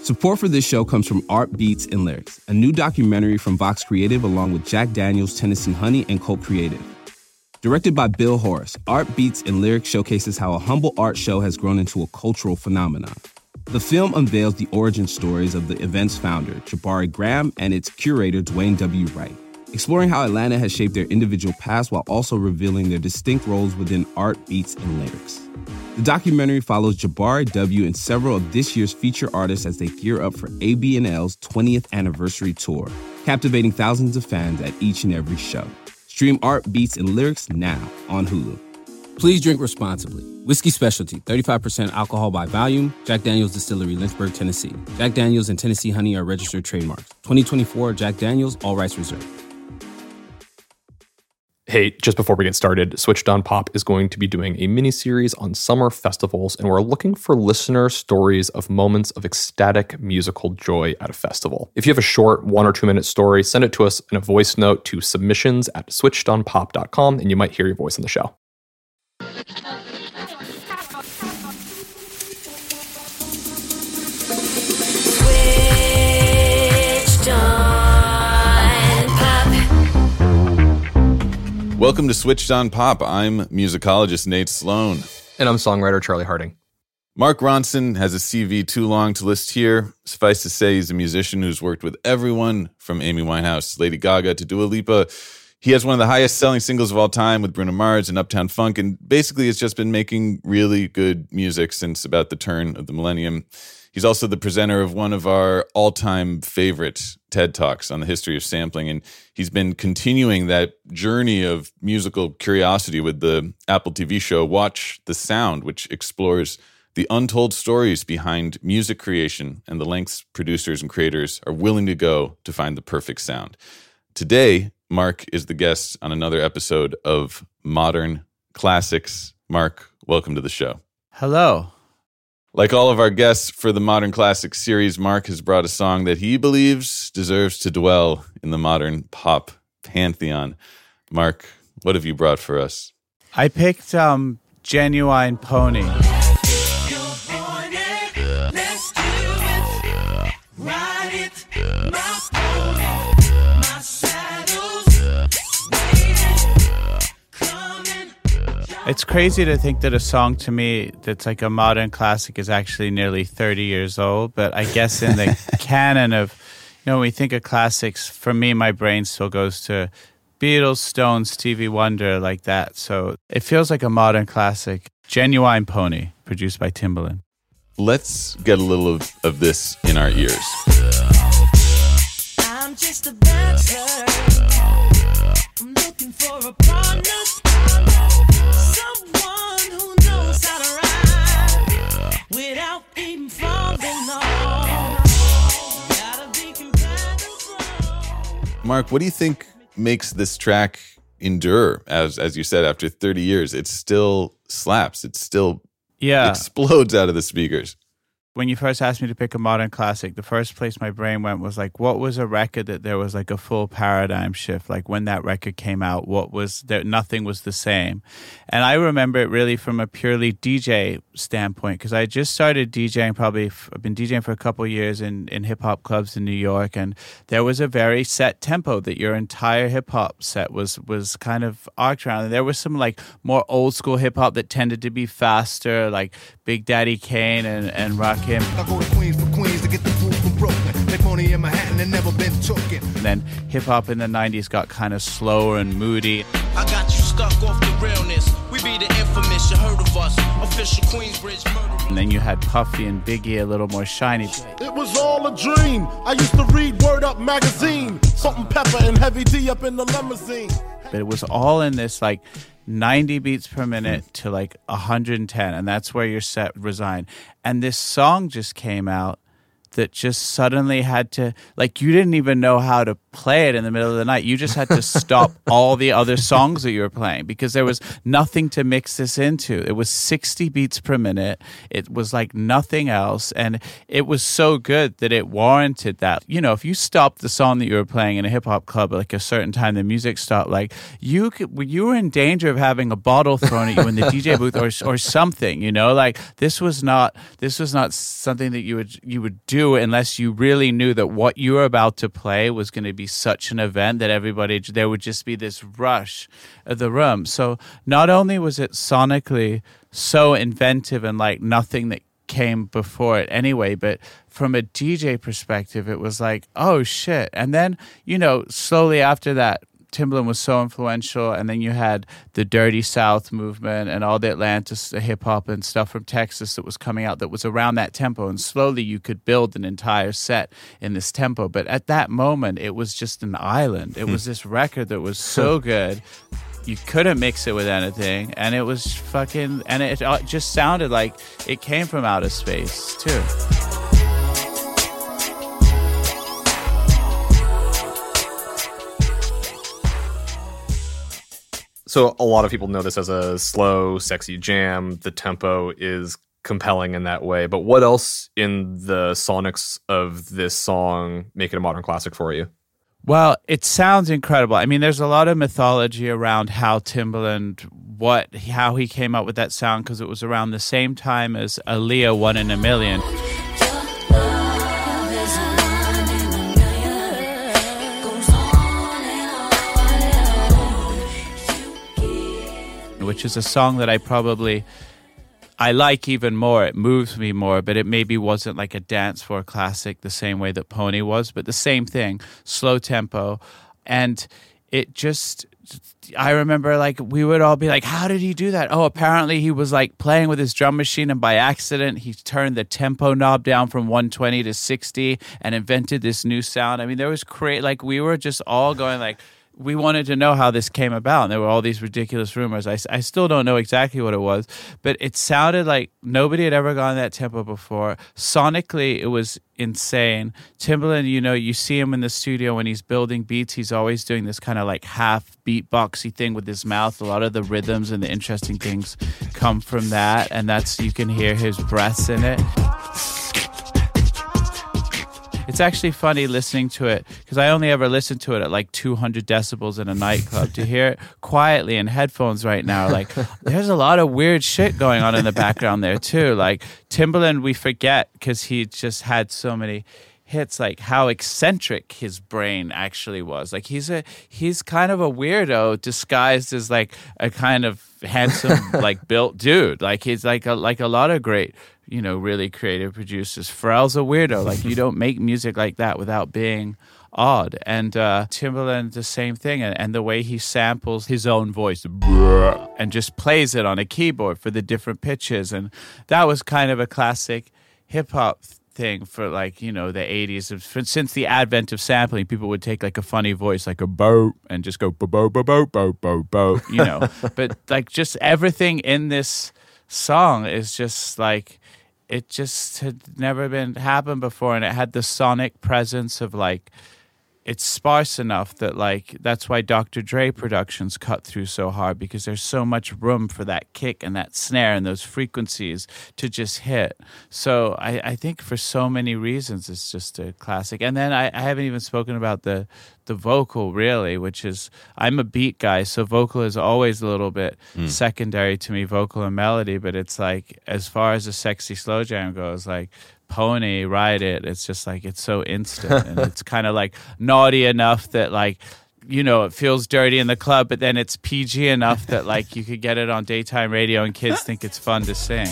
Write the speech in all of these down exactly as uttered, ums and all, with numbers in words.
Support for this show comes from Art Beats and Lyrics, a new documentary from Vox Creative along with Jack Daniels, Tennessee Honey, and Cult Creative. Directed by Bill Horace, Art Beats and Lyrics showcases how a humble art show has grown into a cultural phenomenon. The film unveils the origin stories of the event's founder, Jabari Graham, and its curator, Dwayne W. Wright, exploring how Atlanta has shaped their individual paths while also revealing their distinct roles within Art Beats and Lyrics. The documentary follows Jabari W. and several of this year's feature artists as they gear up for A B N L's twentieth anniversary tour, captivating thousands of fans at each and every show. Stream Art Beats and Lyrics now on Hulu. Please drink responsibly. Whiskey Specialty, thirty-five percent alcohol by volume. Jack Daniels Distillery, Lynchburg, Tennessee. Jack Daniels and Tennessee Honey are registered trademarks. twenty twenty-four Jack Daniels, all rights reserved. Hey, just before we get started, Switched on Pop is going to be doing a mini-series on summer festivals, and we're looking for listener stories of moments of ecstatic musical joy at a festival. If you have a short one or two minute story, send it to us in a voice note to submissions at switched on pop dot com, and you might hear your voice on the show. Welcome to Switched on Pop. I'm musicologist Nate Sloan. And I'm songwriter Charlie Harding. Mark Ronson has a C V too long to list here. Suffice to say, he's a musician who's worked with everyone from Amy Winehouse, Lady Gaga to Dua Lipa. He has one of the highest selling singles of all time with Bruno Mars and Uptown Funk, and basically has just been making really good music since about the turn of the millennium. He's also the presenter of one of our all-time favorite TED Talks on the history of sampling, and he's been continuing that journey of musical curiosity with the Apple T V show Watch the Sound, which explores the untold stories behind music creation and the lengths producers and creators are willing to go to find the perfect sound. Today, Mark is the guest on another episode of Modern Classics. Mark, welcome to the show. Hello. Like all of our guests for the Modern Classics series, Mark has brought a song that he believes deserves to dwell in the modern pop pantheon. Mark, what have you brought for us? I picked um, Genuine Pony. It's crazy to think that a song to me that's like a modern classic is actually nearly thirty years old. But I guess in the canon of, you know, when we think of classics, for me, my brain still goes to Beatles, Stones, Stevie Wonder, like that. So it feels like a modern classic. Genuine Pony, produced by Timbaland. Let's get a little of, of this in our ears. I'm just a bachelor. I'm looking for a partner. Someone who knows how to ride without even falling off. Gotta be compatible. Mark, what do you think makes this track endure? As as you said, after thirty years, it still slaps. It still yeah. explodes out of the speakers. When you first asked me to pick a modern classic, the first place my brain went was like, what was a record that there was like a full paradigm shift? Like when that record came out, what was there? Nothing was the same. And I remember it really from a purely D J standpoint, because I just started DJing probably, I've been DJing for a couple of years in, in hip hop clubs in New York. And there was a very set tempo that your entire hip hop set was, was kind of arced around. And there was some like more old school hip hop that tended to be faster, like Big Daddy Kane and, and Rock. Him. I go to Queens for Queens to get the food from Brooklyn. Make money in Manhattan and never been tooken. Then hip hop in the nineties got kind of slower and moody. I got you stuck off the realness. We be the infamous, you heard of us. Official Queensbridge murder. And then you had Puffy and Biggie a little more shiny. It was all a dream. I used to read Word Up magazine. Salt and Pepper and Heavy D up in the limousine. But it was all in this like ninety beats per minute to like one hundred ten, and that's where your set resigned. And this song just came out that just suddenly had to, like, you didn't even know how to play it in the middle of the night. You just had to stop all the other songs that you were playing because there was nothing to mix this into. It was sixty beats per minute. It was like nothing else. And it was so good that it warranted that. You know, if you stopped the song that you were playing in a hip hop club at like a certain time, the music stopped, like you could, you were in danger of having a bottle thrown at you in the D J booth or or something, you know, like this was not, this was not something that you would, you would do unless you really knew that what you were about to play was going to be such an event that everybody, there would just be this rush of the room. So not only was it sonically so inventive and like nothing that came before it anyway, but from a D J perspective, it was like, oh shit. And then, you know, slowly after that, Timbaland was so influential, and then you had the Dirty South movement and all the Atlantis the hip hop and stuff from Texas that was coming out that was around that tempo, and slowly you could build an entire set in this tempo. But at that moment, it was just an island. It was this record that was so good. You couldn't mix it with anything, and it was fucking, and it just sounded like it came from outer space too. So a lot of people know this as a slow, sexy jam. The tempo is compelling in that way. But what else in the sonics of this song make it a modern classic for you? Well, it sounds incredible. I mean, there's a lot of mythology around how Timbaland, what, how he came up with that sound, because it was around the same time as Aaliyah, One in a Million. Which is a song that I probably, I like even more. It moves me more, but it maybe wasn't like a dance floor classic the same way that Pony was, but the same thing, slow tempo. And it just, I remember like we would all be like, how did he do that? Oh, apparently he was like playing with his drum machine and by accident he turned the tempo knob down from one twenty to sixty and invented this new sound. I mean, there was crazy, like we were just all going like, we wanted to know how this came about. And there were all these ridiculous rumors. I, I still don't know exactly what it was, but it sounded like nobody had ever gone that tempo before. Sonically, it was insane. Timbaland, you know, you see him in the studio when he's building beats. He's always doing this kind of like half beatboxy thing with his mouth. A lot of the rhythms and the interesting things come from that. And that's, you can hear his breaths in it. It's actually funny listening to it because I only ever listened to it at like two hundred decibels in a nightclub. To hear it quietly in headphones right now, like there's a lot of weird shit going on in the background there too. Like Timbaland, we forget because he just had so many hits, like how eccentric his brain actually was. Like he's a he's kind of a weirdo disguised as like a kind of handsome like built dude. Like he's like a like a lot of great, you know, really creative producers. Pharrell's a weirdo. Like you don't make music like that without being odd. And uh, Timbaland, the same thing. And, and the way he samples his own voice and just plays it on a keyboard for the different pitches. And that was kind of a classic hip hop thing for like, you know, the eighties. Since the advent of sampling, people would take like a funny voice, like a bo, and just go bo bo bo bo bo bo bo, you know. But like just everything in this song is just like, it just had never been happened before, and it had the sonic presence of like, it's sparse enough that like that's why Doctor Dre productions cut through so hard, because there's so much room for that kick and that snare and those frequencies to just hit. So I, I think for so many reasons it's just a classic. And then I, I haven't even spoken about the the vocal really, which is, I'm a beat guy, so vocal is always a little bit mm. secondary to me, vocal and melody. But it's like, as far as a sexy slow jam goes, like Pony, Ride It, it's just like, it's so instant. And it's kind of like naughty enough that like, you know, it feels dirty in the club, but then it's P G enough that like you could get it on daytime radio and kids think it's fun to sing.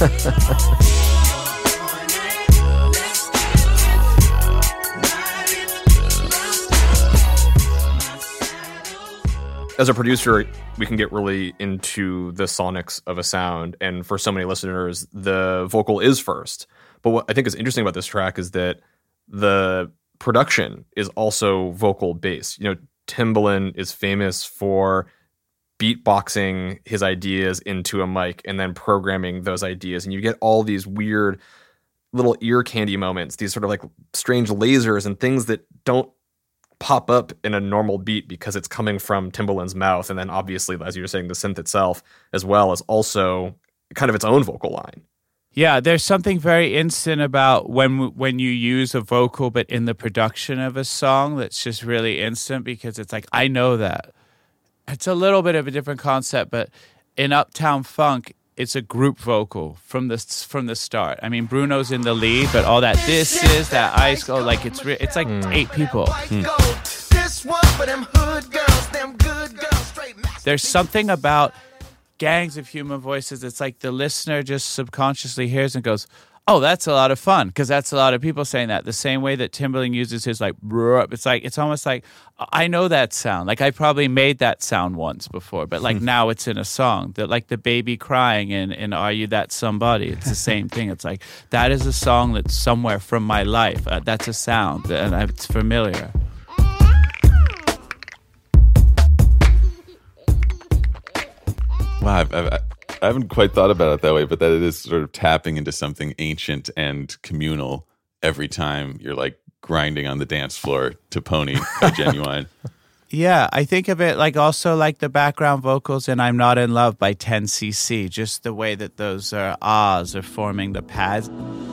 As a producer, we can get really into the sonics of a sound. And for so many listeners, the vocal is first. But what I think is interesting about this track is that the production is also vocal based. You know, Timbaland is famous for beatboxing his ideas into a mic and then programming those ideas. And you get all these weird little ear candy moments, these sort of like strange lasers and things that don't pop up in a normal beat because it's coming from Timbaland's mouth. And then obviously, as you were saying, the synth itself as well is also kind of its own vocal line. Yeah, there's something very instant about when when you use a vocal, but in the production of a song, that's just really instant because it's like, I know that. It's a little bit of a different concept, but in Uptown Funk, it's a group vocal from the from the start. I mean, Bruno's in the lead, but all that this is that ice go like it's re- it's like mm. eight people. Mm. There's something about Gangs of Human Voices. It's like the listener just subconsciously hears and goes, "Oh, that's a lot of fun," because that's a lot of people saying that. The same way that Timbaland uses his like, it's like it's almost like I know that sound. Like I probably made that sound once before, but like now it's in a song. That like the baby crying in in Are You That Somebody? It's the same thing. It's like that is a song that's somewhere from my life. Uh, that's a sound, and it's familiar. Wow, I've, I've, I haven't quite thought about it that way, but that it is sort of tapping into something ancient and communal every time you're like grinding on the dance floor to Pony by Genuine. Yeah, I think of it like also like the background vocals in I'm Not In Love by ten C C, just the way that those uh, ahs are forming the pads.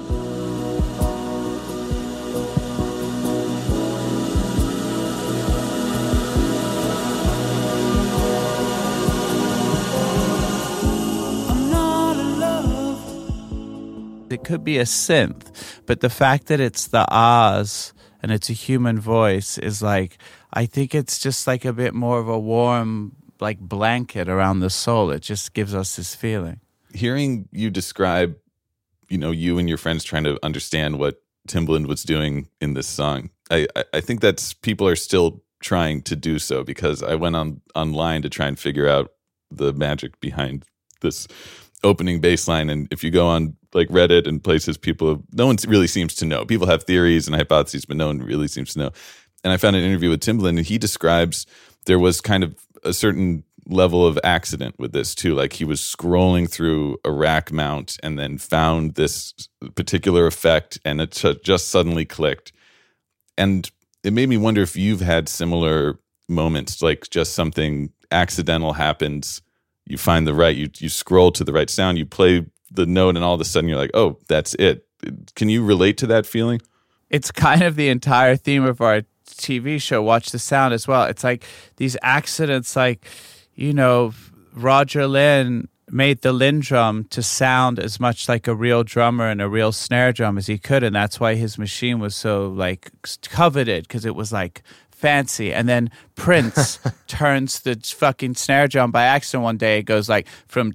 It could be a synth, but the fact that it's the ahs and it's a human voice is like, I think it's just like a bit more of a warm, like blanket around the soul. It just gives us this feeling. Hearing you describe, you know, you and your friends trying to understand what Timbaland was doing in this song, I, I think that's people are still trying to do so, because I went on online to try and figure out the magic behind this opening bass line, and if you go on like Reddit and places, people, no one really seems to know. People have theories and hypotheses, but no one really seems to know. And I found an interview with Timbaland, and he describes there was kind of a certain level of accident with this too. Like he was scrolling through a rack mount and then found this particular effect, and it just suddenly clicked. And it made me wonder if you've had similar moments, like just something accidental happens. You find the right, you you scroll to the right sound, you play the note, and all of a sudden you're like, oh, that's it. Can you relate to that feeling? It's kind of the entire theme of our T V show, Watch the Sound, as well. It's like these accidents, like, you know, Roger Lynn made the Lynn drum to sound as much like a real drummer and a real snare drum as he could, and that's why his machine was so, like, coveted, because it was, like, fancy. And then Prince turns the fucking snare drum by accident one day. It goes like from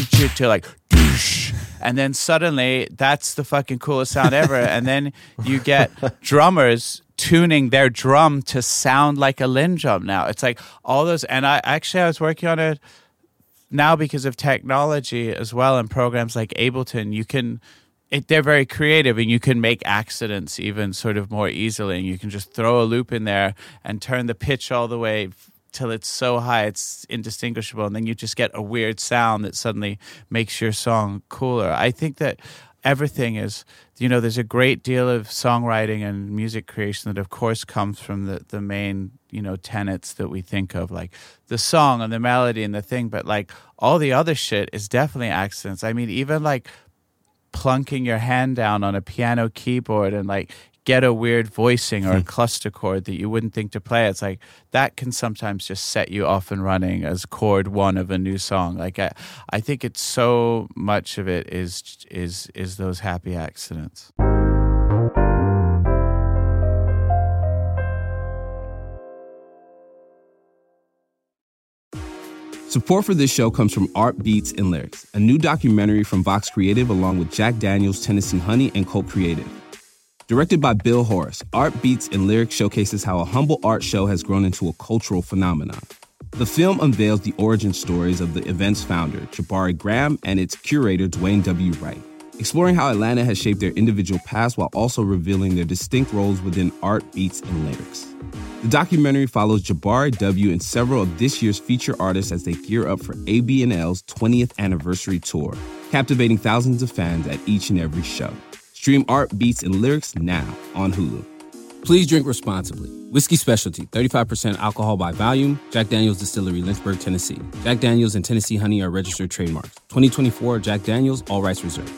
to like doosh. And then suddenly that's the fucking coolest sound ever. And then you get drummers tuning their drum to sound like a Lynn drum now. It's like all those. And I actually, I was working on it now because of technology as well, and programs like Ableton. You can It, they're very creative, and you can make accidents even sort of more easily. And you can just throw a loop in there and turn the pitch all the way till it's so high it's indistinguishable. And then you just get a weird sound that suddenly makes your song cooler. I think that everything is, you know, there's a great deal of songwriting and music creation that, of course, comes from the, the main, you know, tenets that we think of, like the song and the melody and the thing. But like all the other shit is definitely accidents. I mean, even like plunking your hand down on a piano keyboard and like get a weird voicing or a cluster chord that you wouldn't think to play. It's like that can sometimes just set you off and running as chord one of a new song. Like I, I think it's so much of it is is is those happy accidents. Support for this show comes from Art Beats and Lyrics, a new documentary from Vox Creative along with Jack Daniels, Tennessee Honey, and Colt Creative. Directed by Bill Horace, Art Beats and Lyrics showcases how a humble art show has grown into a cultural phenomenon. The film unveils the origin stories of the event's founder, Jabari Graham, and its curator, Dwayne W. Wright, exploring how Atlanta has shaped their individual paths while also revealing their distinct roles within Art Beats and Lyrics. The documentary follows Jabari W. and several of this year's feature artists as they gear up for A B and L's twentieth anniversary tour, captivating thousands of fans at each and every show. Stream Art Beats and Lyrics now on Hulu. Please drink responsibly. Whiskey Specialty, thirty-five percent alcohol by volume. Jack Daniel's Distillery, Lynchburg, Tennessee. Jack Daniel's and Tennessee Honey are registered trademarks. twenty twenty-four Jack Daniel's, all rights reserved.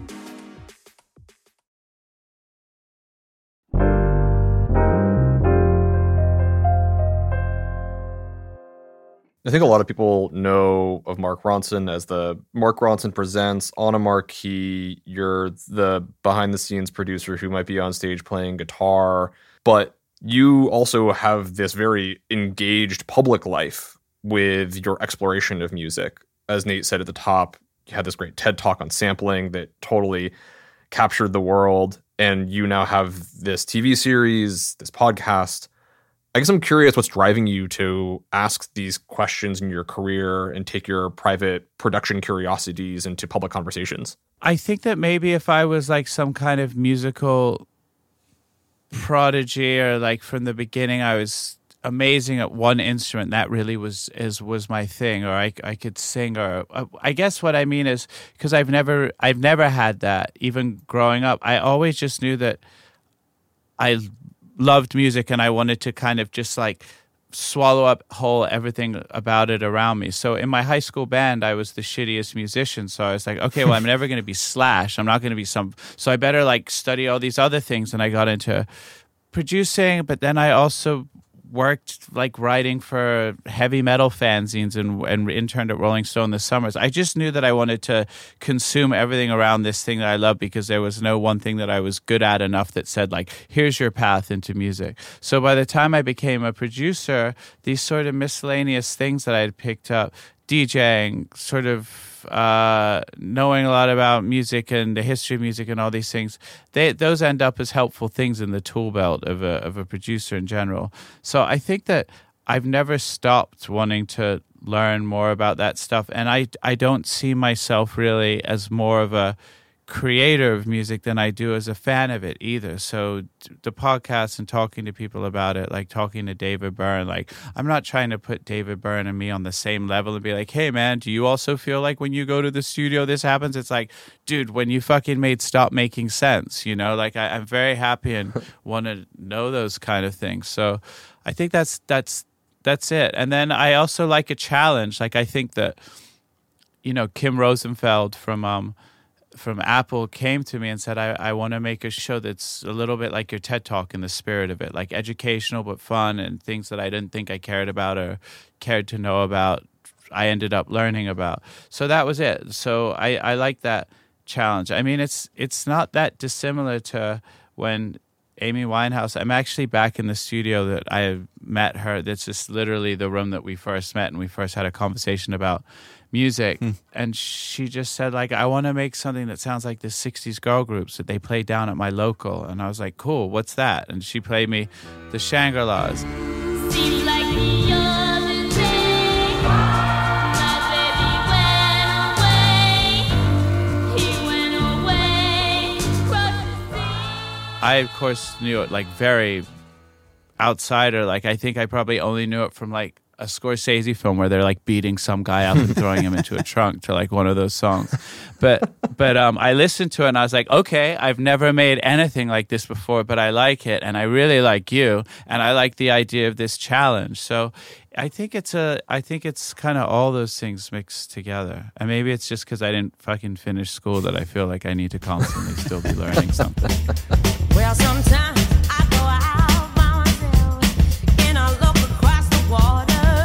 I think a lot of people know of Mark Ronson as the Mark Ronson Presents on a marquee. You're the behind-the-scenes producer who might be on stage playing guitar, but you also have this very engaged public life with your exploration of music. As Nate said at the top, you had this great TED Talk on sampling that totally captured the world, and you now have this T V series, this podcast. I guess I'm curious what's driving you to ask these questions in your career and take your private production curiosities into public conversations. I think that maybe if I was like some kind of musical prodigy, or like from the beginning I was amazing at one instrument, that really was is was my thing, or I I could sing, or uh, I guess what I mean is because I've never I've never had that even growing up. I always just knew that I loved music and I wanted to kind of just like swallow up whole everything about it around me. So in my high school band, I was the shittiest musician. So I was like, okay, well, I'm never going to be Slash. I'm not going to be some, so I better like study all these other things. And I got into producing, but then I also worked like writing for heavy metal fanzines and, and interned at Rolling Stone this summers. I just knew that I wanted to consume everything around this thing that I love, because there was no one thing that I was good at enough that said like, here's your path into music. So by the time I became a producer, these sort of miscellaneous things that I had picked up, DJing, sort of uh, knowing a lot about music and the history of music and all these things, they those end up as helpful things in the tool belt of a of a producer in general. So I think that I've never stopped wanting to learn more about that stuff, and I I don't see myself really as more of a creator of music than I do as a fan of it either. So the podcast and talking to people about it, like talking to David Byrne, like I'm not trying to put David Byrne and me on the same level and be like, hey man, do you also feel like when you go to the studio this happens? It's like, dude, when you fucking made Stop Making Sense, you know, like I, I'm very happy and want to know those kind of things. So I think that's that's that's it. And then I also like a challenge. Like I think that, you know, Kim Rosenfeld from um from Apple came to me and said, I, I want to make a show that's a little bit like your TED Talk in the spirit of it, like educational but fun, and things that I didn't think I cared about or cared to know about, I ended up learning about. So that was it. So I, I like that challenge. I mean, it's it's not that dissimilar to when Amy Winehouse, I'm actually back in the studio that I met her. That's just literally the room that we first met, and we first had a conversation about music. Hmm. And she just said, like, I want to make something that sounds like the sixties girl groups that they play down at my local. And I was like, cool, what's that? And she played me the Shangri-Las. Seems like the other day, my baby went away. He went away, crossed the sea. I, of course, knew it like very outsider. Like, I think I probably only knew it from like a Scorsese film where they're like beating some guy up and throwing him into a trunk to like one of those songs. But but um, I listened to it and I was like, okay, I've never made anything like this before, but I like it, and I really like you, and I like the idea of this challenge. So I think it's a I think it's kind of all those things mixed together. And maybe it's just because I didn't fucking finish school that I feel like I need to constantly still be learning something. Well, sometimes I go out by myself and I look across the water.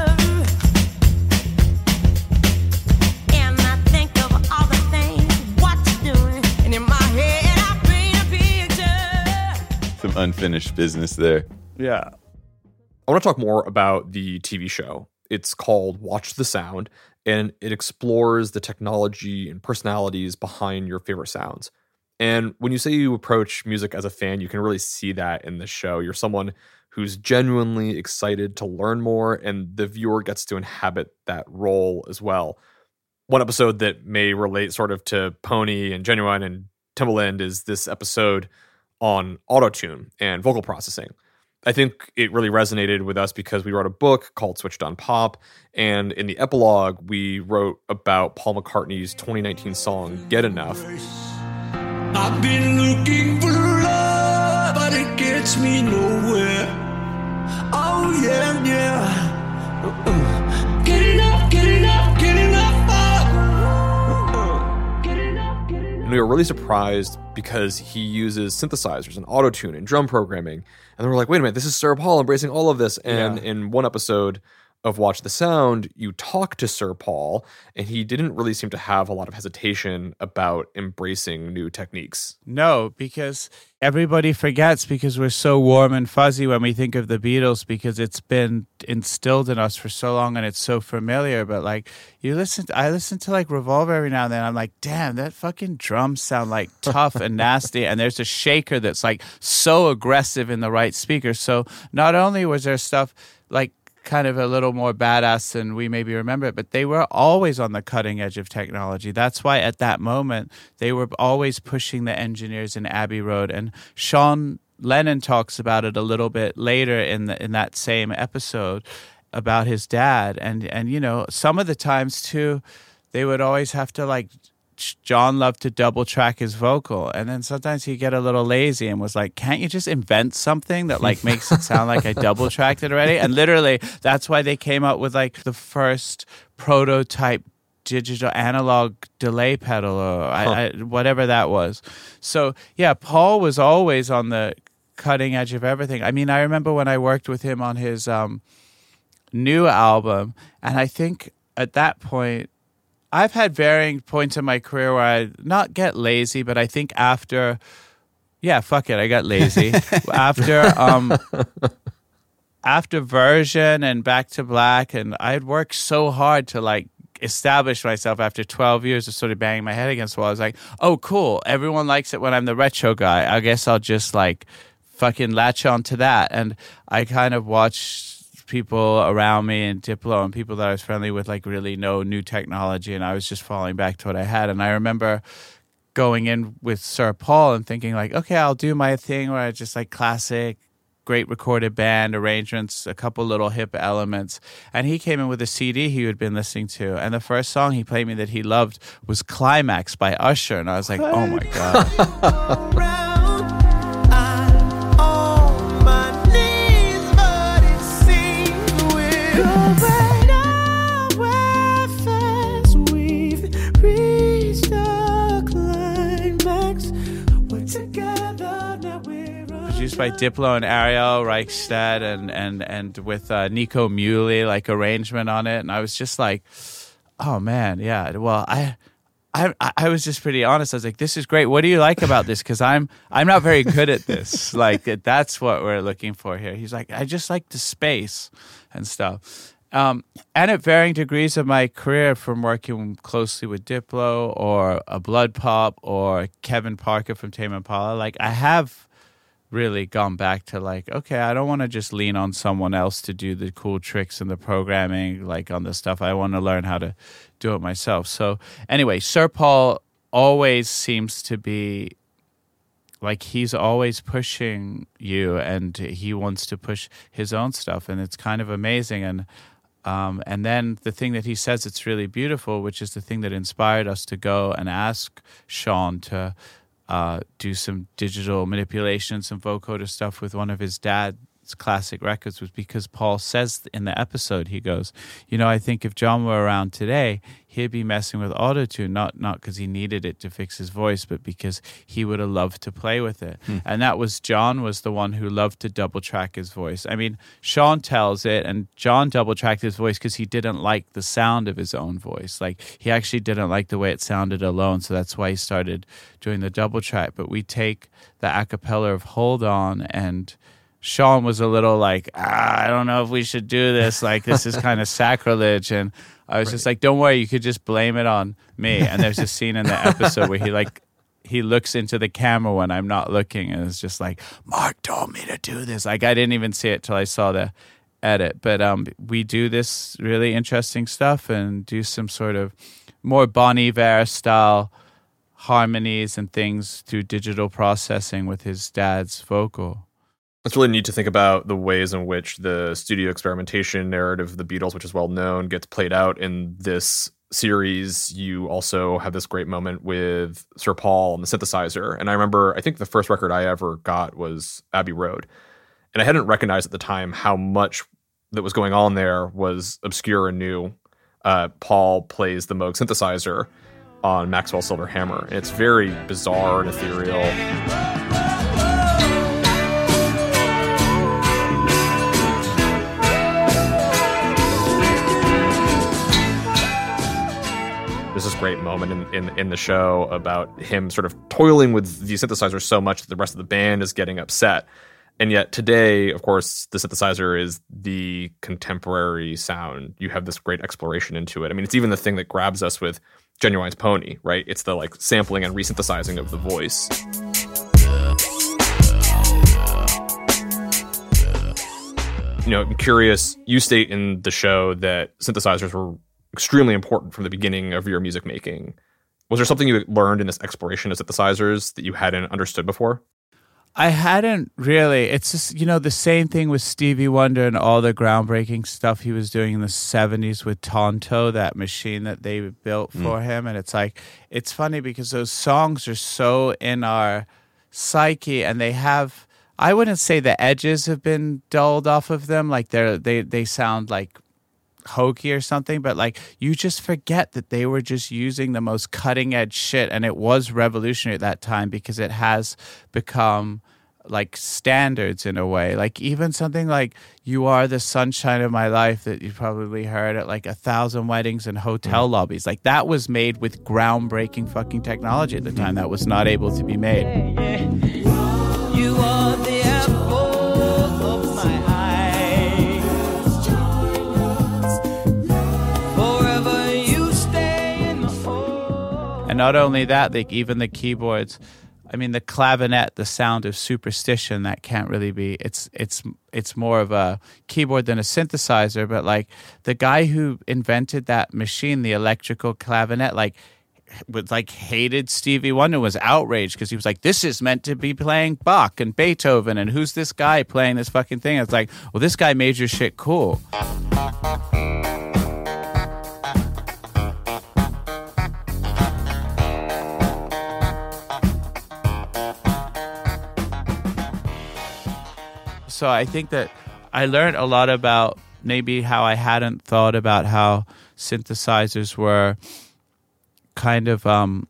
Some unfinished business there. Yeah. I want to talk more about the T V show. It's called Watch the Sound, and it explores the technology and personalities behind your favorite sounds. And when you say you approach music as a fan, you can really see that in the show. You're someone who's genuinely excited to learn more, and the viewer gets to inhabit that role as well. One episode that may relate sort of to Pony and Genuine and Timbaland is this episode on autotune and vocal processing. I think it really resonated with us because we wrote a book called Switched on Pop, and in the epilogue, we wrote about Paul McCartney's twenty nineteen song, Get Enough. I've been looking for love, but it gets me nowhere. we were really surprised because he uses synthesizers and autotune and drum programming. And then we're like, wait a minute, this is Sir Paul embracing all of this. And Yeah. in one episode of Watch the Sound, you talk to Sir Paul, and he didn't really seem to have a lot of hesitation about embracing new techniques. No, because everybody forgets because we're so warm and fuzzy when we think of the Beatles because it's been instilled in us for so long and it's so familiar. But like you listen, to, I listen to like Revolver every now and then. I'm like, damn, that fucking drums sound like tough and nasty. And there's a shaker that's like so aggressive in the right speaker. So not only was there stuff like kind of a little more badass than we maybe remember it, but they were always on the cutting edge of technology. That's why at that moment, they were always pushing the engineers in Abbey Road. And Sean Lennon talks about it a little bit later in the, in that same episode about his dad. And, and, you know, some of the times too, they would always have to like, John loved to double track his vocal, and then sometimes he'd get a little lazy and was like, can't you just invent something that like makes it sound like I double tracked it already? And literally that's why they came up with like the first prototype digital analog delay pedal or I, Huh. I, whatever that was. So yeah, Paul was always on the cutting edge of everything. I mean, I remember when I worked with him on his um, new album, and I think at that point, I've had varying points in my career where I not get lazy, but I think after, yeah, fuck it, I got lazy. after um, after Version and Back to Black, and I'd worked so hard to like establish myself after twelve years of sort of banging my head against the wall. I was like, oh, cool, everyone likes it when I'm the retro guy. I guess I'll just like fucking latch on to that. And I kind of watched people around me and Diplo and people that I was friendly with like really know new technology, and I was just falling back to what I had. And I remember going in with Sir Paul and thinking like, okay, I'll do my thing where I just like classic, great recorded band arrangements, a couple little hip elements. And he came in with a C D he had been listening to, and the first song he played me that he loved was Climax by Usher, and I was like, oh my God. Produced by Diplo and Ariel Reichstad and and and with uh, Nico Muhly like arrangement on it, and I was just like, oh man, yeah. Well, I. I I was just pretty honest. I was like, "This is great. What do you like about this?" Because I'm I'm not very good at this. Like that's what we're looking for here. He's like, "I just like the space and stuff." Um, and at varying degrees of my career, from working closely with Diplo or a Blood Pop or Kevin Parker from Tame Impala, like I have really gone back to like, okay, I don't want to just lean on someone else to do the cool tricks and the programming, like on the stuff. I want to learn how to do it myself. So anyway, Sir Paul always seems to be like he's always pushing you, and he wants to push his own stuff, and it's kind of amazing. And um, and then the thing that he says that's really beautiful, which is the thing that inspired us to go and ask Sean to uh, do some digital manipulation, some vocoder stuff with one of his dad's classic records, was because Paul says in the episode, he goes, you know, I think if John were around today, he'd be messing with autotune, not not because he needed it to fix his voice, but because he would have loved to play with it. Hmm. And that was, John was the one who loved to double track his voice. I mean, Sean tells it, and John double tracked his voice because he didn't like the sound of his own voice. Like, he actually didn't like the way it sounded alone, so that's why he started doing the double track. But we take the a cappella of Hold On, and Sean was a little like, ah, I don't know if we should do this. Like, this is kind of sacrilege. And I was right. just like, don't worry, you could just blame it on me. And there's a scene in the episode where he like, he looks into the camera when I'm not looking, and it's just like, Mark told me to do this. Like, I didn't even see it till I saw the edit. But um, we do this really interesting stuff and do some sort of more Bon Iver style harmonies and things through digital processing with his dad's vocal. It's really neat to think about the ways in which the studio experimentation narrative of the Beatles, which is well known, gets played out in this series. You also have this great moment with Sir Paul and the synthesizer. And I remember, I think the first record I ever got was Abbey Road. And I hadn't recognized at the time how much that was going on there was obscure and new. Uh, Paul plays the Moog synthesizer on Maxwell Silver Hammer. And it's very bizarre and ethereal. There's this great moment in, in, in the show about him sort of toiling with the synthesizer so much that the rest of the band is getting upset. And yet today, of course, the synthesizer is the contemporary sound. You have this great exploration into it. I mean, it's even the thing that grabs us with Genuine's Pony, right? It's the like sampling and resynthesizing of the voice. You know, I'm curious, you state in the show that synthesizers were extremely important from the beginning of your music making. Was there something you learned in this exploration of synthesizers that you hadn't understood before? I hadn't really. It's just, you know, the same thing with Stevie Wonder and all the groundbreaking stuff he was doing in the seventies with Tonto, that machine that they built for mm. him. And it's like, it's funny because those songs are so in our psyche, and they have, I wouldn't say the edges have been dulled off of them. Like they're, they, they sound like hokey or something, but like you just forget that they were just using the most cutting edge shit, and it was revolutionary at that time because it has become like standards in a way. Like even something like "You Are the Sunshine of My Life" that you probably heard at like a thousand weddings and hotel lobbies, like that was made with groundbreaking fucking technology at the time that was not able to be made. You are the apple of my eye. And not only that, like even the keyboards, I mean the clavinet, the sound of Superstition, that can't really be, it's it's it's more of a keyboard than a synthesizer, but like the guy who invented that machine, the electrical clavinet, like was like hated Stevie Wonder, was outraged because he was like, this is meant to be playing Bach and Beethoven, and who's this guy playing this fucking thing? It's like, well, this guy made your shit cool. So I think that I learned a lot about maybe how I hadn't thought about how synthesizers were kind of um,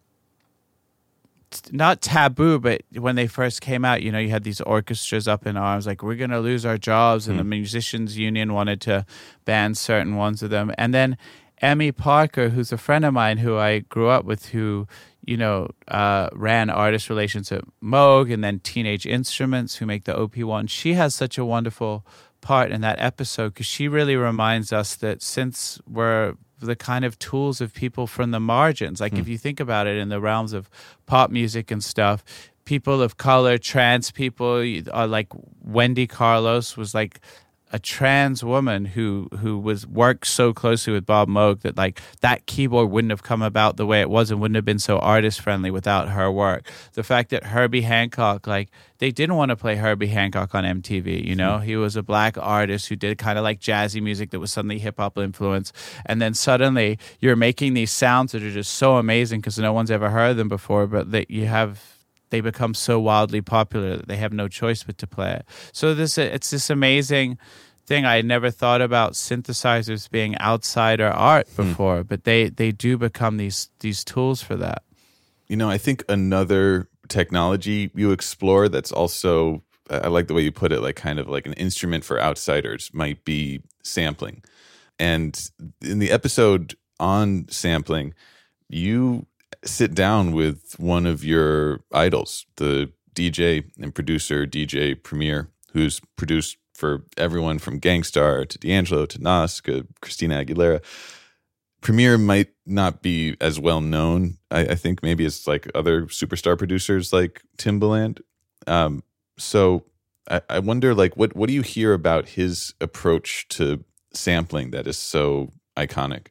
not taboo, but when they first came out, you know, you had these orchestras up in arms, like we're going to lose our jobs, and mm. the musicians union wanted to ban certain ones of them. And then Emmy Parker, who's a friend of mine who I grew up with, who, you know, uh, ran artist relations at Moog and then Teenage Instruments, who make the O P one. She has such a wonderful part in that episode because she really reminds us that since we're the kind of tools of people from the margins, like mm. if you think about it in the realms of pop music and stuff, people of color, trans people, uh, like Wendy Carlos was like a trans woman who who was worked so closely with Bob Moog that like that keyboard wouldn't have come about the way it was and wouldn't have been so artist friendly without her work. The fact that Herbie Hancock, like they didn't want to play Herbie Hancock on M T V, you know, he was a black artist who did kind of like jazzy music that was suddenly hip hop influence, and then suddenly you're making these sounds that are just so amazing because no one's ever heard them before, but that you have. They become so wildly popular that they have no choice but to play it. So this it's this amazing thing. I had never thought about synthesizers being outsider art before, mm. but they, they do become these these tools for that. You know, I think another technology you explore that's also, I like the way you put it, like kind of like an instrument for outsiders, might be sampling. And in the episode on sampling, you sit down with one of your idols, the D J and producer D J Premier, who's produced for everyone from Gang Starr to D'Angelo to Nas to Christina Aguilera. Premier might not be as well known, I, I think, maybe as like other superstar producers like Timbaland. Um, so I, I wonder, like, what what do you hear about his approach to sampling that is so iconic?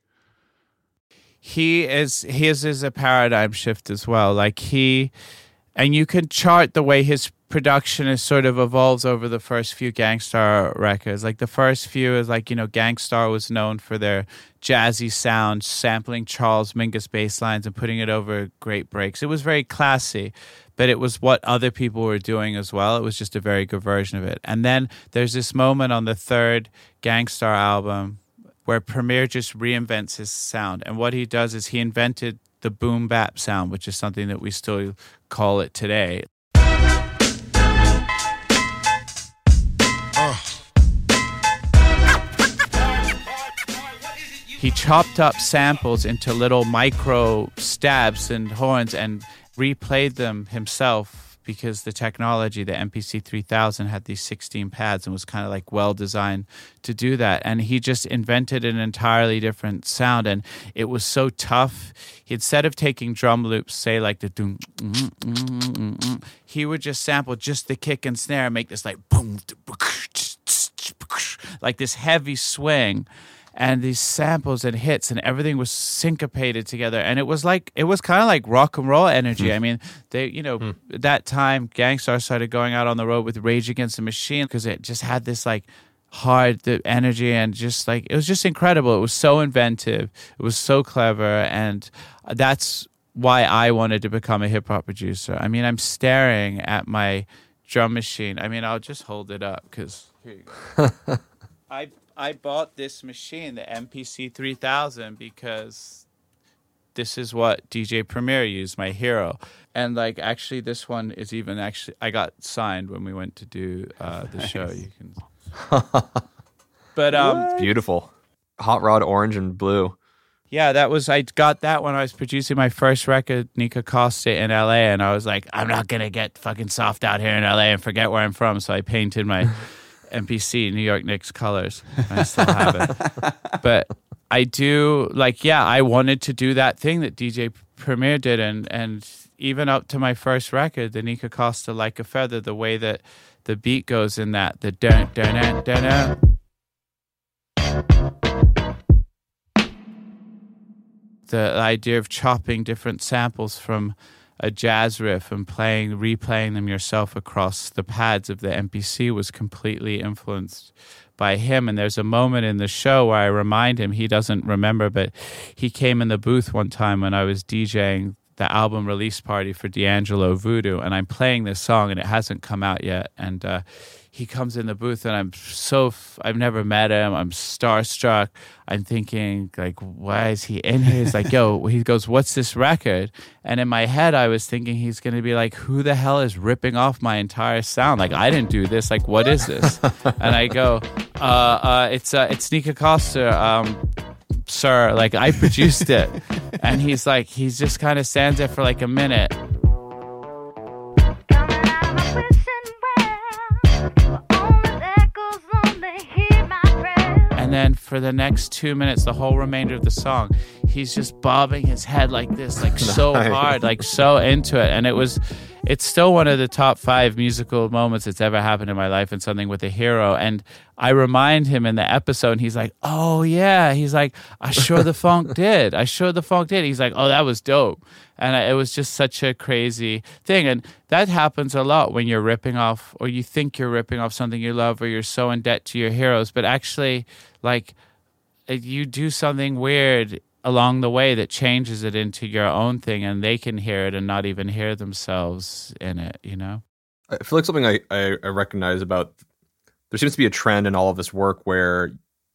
He is his is a paradigm shift as well. Like he, and you can chart the way his production is sort of evolves over the first few Gang Starr records. Like the first few is like, you know, Gang Starr was known for their jazzy sound, sampling Charles Mingus bass lines and putting it over great breaks. It was very classy, but it was what other people were doing as well. It was just a very good version of it. And then there's this moment on the third Gang Starr album where Premier just reinvents his sound. And what he does is he invented the boom bap sound, which is something that we still call it today. He chopped up samples into little micro stabs and horns and replayed them himself because the technology, the M P C three thousand, had these sixteen pads and was kind of like well designed to do that. And he just invented an entirely different sound, and it was so tough. Instead of taking drum loops, say like the doom, mm, mm, mm, mm, he would just sample just the kick and snare and make this like boom, like this heavy swing. And these samples and hits and everything was syncopated together. And it was like, it was kind of like rock and roll energy. Mm. I mean, they, you know, mm. at that time, Gang Starr started going out on the road with Rage Against the Machine because it just had this like hard the energy and just like, it was just incredible. It was so inventive. It was so clever. And that's why I wanted to become a hip hop producer. I mean, I'm staring at my drum machine. I mean, I'll just hold it up because here you go. I I bought this machine, the M P C three thousand, because this is what D J Premier used, my hero. And like, actually, this one is even actually, I got signed when we went to do uh, the nice. show. You can, but um, beautiful, hot rod orange and blue. Yeah, that was, I got that when I was producing my first record, Nika Costa, in L A, and I was like, I'm not gonna get fucking soft out here in L A and forget where I'm from. So I painted my M P C, New York Knicks colors. I still have it. But I do, like, yeah, I wanted to do that thing that D J Premier did. And, and even up to my first record, the Nika Costa Like a Feather, the way that the beat goes in that, the dun dun dun dun dun. The idea of chopping different samples from a jazz riff and playing, replaying them yourself across the pads of the M P C was completely influenced by him. And there's a moment in the show where I remind him, he doesn't remember, but he came in the booth one time when I was DJing the album release party for D'Angelo Voodoo, and I'm playing this song and it hasn't come out yet. And uh, he comes in the booth and I'm so, f- I've never met him. I'm starstruck. I'm thinking like, why is he in here? He's like, yo, he goes, what's this record? And in my head, I was thinking he's going to be like, who the hell is ripping off my entire sound? Like, I didn't do this. Like, what is this? And I go, uh, uh, it's, uh, it's Nika Costa, um, sir, like I produced it. And he's like, he just kind of stands there for like a minute. And then for the next two minutes, the whole remainder of the song, he's just bobbing his head like this, like so hard, like so into it. And it was, it's still one of the top five musical moments that's ever happened in my life, and something with a hero. And I remind him in the episode, and he's like, oh yeah. He's like, I sure the funk did. I sure the funk did. He's like, oh, that was dope. And it was just such a crazy thing. And that happens a lot when you're ripping off, or you think you're ripping off something you love, or you're so in debt to your heroes. But actually, like, you do something weird along the way that changes it into your own thing, and they can hear it and not even hear themselves in it, you know? I feel like something I, I, I recognize about, there seems to be a trend in all of this work where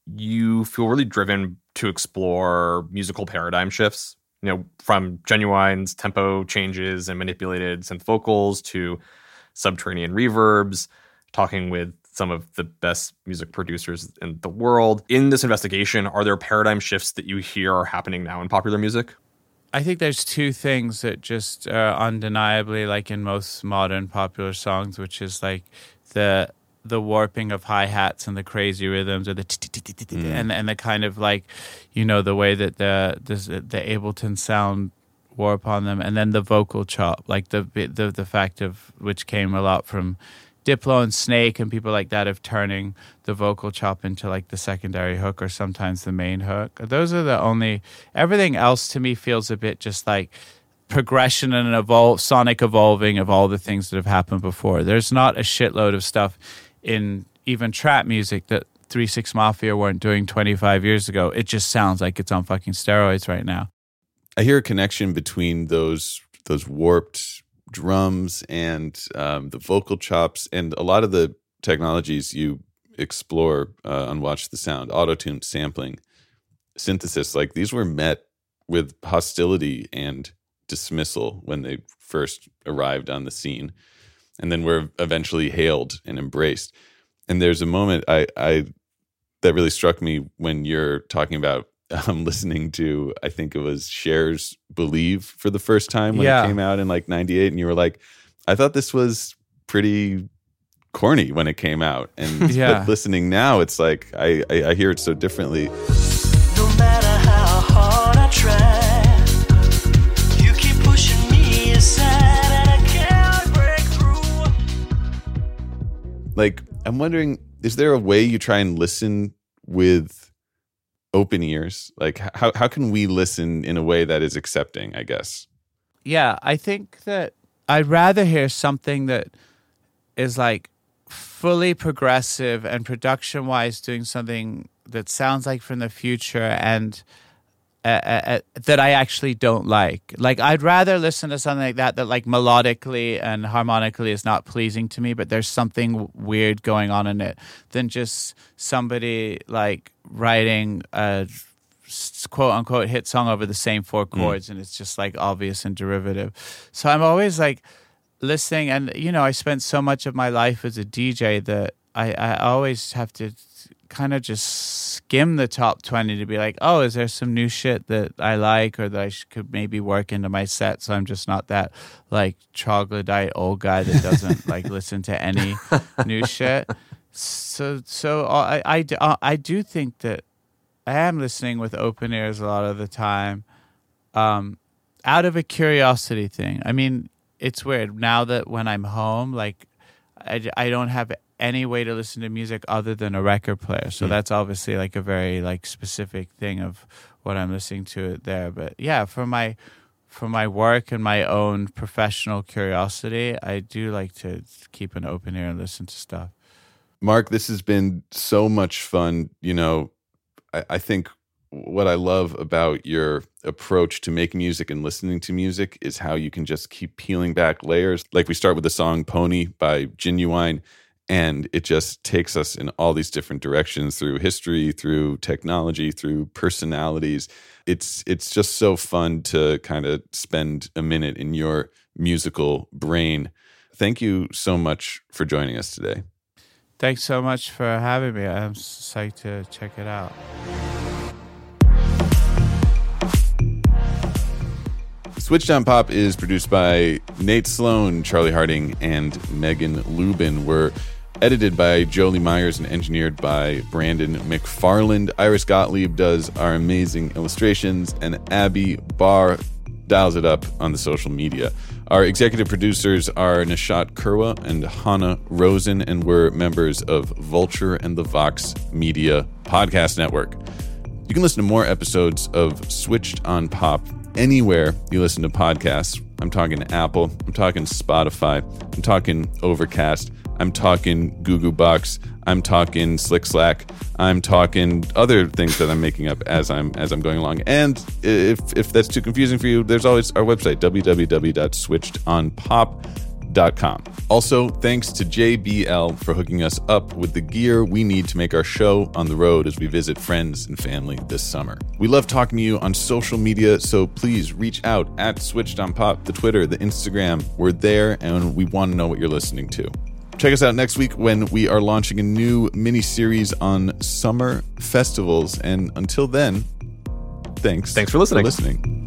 you feel really driven to explore musical paradigm shifts, you know, from Genuine's tempo changes and manipulated synth vocals to subterranean reverbs, talking with some of the best music producers in the world. In this investigation, are there paradigm shifts that you hear are happening now in popular music? I think there's two things that just are undeniably, like in most modern popular songs, which is like the the warping of hi-hats and the crazy rhythms, or the mm. and and the kind of like, you know, the way that the the, the Ableton sound warp on them, and then the vocal chop, like the the the fact of which came a lot from Diplo and Snake and people like that, of turning the vocal chop into like the secondary hook or sometimes the main hook. Those are the only, everything else to me feels a bit just like progression and an evolve, sonic evolving of all the things that have happened before. There's not a shitload of stuff in even trap music that three six Mafia weren't doing twenty-five years ago. It just sounds like it's on fucking steroids right now. I hear a connection between those those warped drums and um, the vocal chops and a lot of the technologies you explore uh, on Watch the Sound, auto-tune, sampling, synthesis. Like, these were met with hostility and dismissal when they first arrived on the scene, and then were eventually hailed and embraced. And there's a moment I, I that really struck me when you're talking about um, listening to, I think it was Cher's Believe for the first time when Yeah. it came out in like ninety-eight, and you were like, I thought this was pretty corny when it came out. And Yeah. but listening now, it's like I, I, I hear it so differently. No matter how hard I try, you keep pushing me aside and I can't break through. Like, I'm wondering, is there a way you try and listen with open ears? Like, how how can we listen in a way that is accepting, I guess? Yeah, I think that I'd rather hear something that is like fully progressive and production wise doing something that sounds like from the future and uh, uh, that I actually don't like. Like, I'd rather listen to something like that that like melodically and harmonically is not pleasing to me, but there's something w- weird going on in it, than just somebody like writing a s- quote unquote hit song over the same four chords and it's just like obvious and derivative. So I'm always like listening, and you know, I spent so much of my life as a D J that I, I always have to kind of just skim the top twenty to be like, oh, is there some new shit that I like or that I sh- could maybe work into my set, so I'm just not that like troglodyte old guy that doesn't like listen to any new shit. So so I, I, d- I do think that I am listening with open ears a lot of the time, um, out of a curiosity thing. I mean, it's weird now that when I'm home, like I, I don't have any way to listen to music other than a record player. So Mm. that's obviously like a very like specific thing of what I'm listening to there. But yeah, for my for my work and my own professional curiosity, I do like to keep an open ear and listen to stuff. Mark, this has been so much fun. You know, I, I think what I love about your approach to making music and listening to music is how you can just keep peeling back layers. Like we start with the song Pony by Genuine, and it just takes us in all these different directions through history, through technology, through personalities. It's it's just so fun to kind of spend a minute in your musical brain. Thank you so much for joining us today. Thanks so much for having me. I'm psyched to check it out. Switched on Pop is produced by Nate Sloan, Charlie Harding, and Megan Lubin. We're edited by Jolie Myers and engineered by Brandon McFarland. Iris Gottlieb does our amazing illustrations, and Abby Barr dials it up on the social media. Our executive producers are Nishat Kurwa and Hannah Rosen, and we're members of Vulture and the Vox Media Podcast Network. You can listen to more episodes of Switched on Pop anywhere you listen to podcasts. I'm talking Apple, I'm talking Spotify, I'm talking Overcast, I'm talking Google Box, I'm talking Slick Slack, I'm talking other things that I'm making up as I'm as I'm going along. And if if that's too confusing for you, there's always our website, w w w dot switched on pop dot com. Also, thanks to J B L for hooking us up with the gear we need to make our show on the road as we visit friends and family this summer. We love talking to you on social media, so please reach out at Switched on Pop, the Twitter, the Instagram. We're there, and we want to know what you're listening to. Check us out next week when we are launching a new mini-series on summer festivals. And until then, thanks. Thanks for listening. For listening.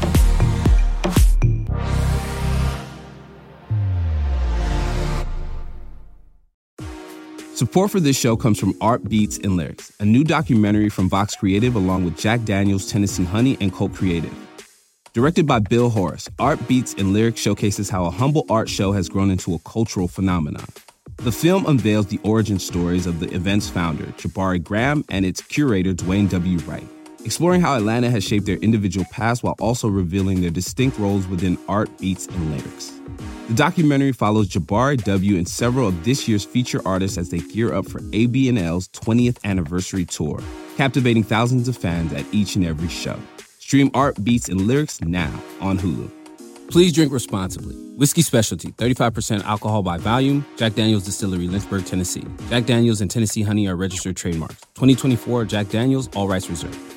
Support for this show comes from Art Beats and Lyrics, a new documentary from Vox Creative along with Jack Daniels, Tennessee Honey, and Colt Creative. Directed by Bill Horace, Art Beats and Lyrics showcases how a humble art show has grown into a cultural phenomenon. The film unveils the origin stories of the event's founder, Jabari Graham, and its curator, Dwayne W. Wright, exploring how Atlanta has shaped their individual paths while also revealing their distinct roles within Art Beats and Lyrics. The documentary follows Jabari W. and several of this year's feature artists as they gear up for A B and L's twentieth anniversary tour, captivating thousands of fans at each and every show. Stream Art Beats and Lyrics now on Hulu. Please drink responsibly. Whiskey Specialty, thirty-five percent alcohol by volume. Jack Daniels Distillery, Lynchburg, Tennessee. Jack Daniels and Tennessee Honey are registered trademarks. twenty twenty-four Jack Daniels, all rights reserved.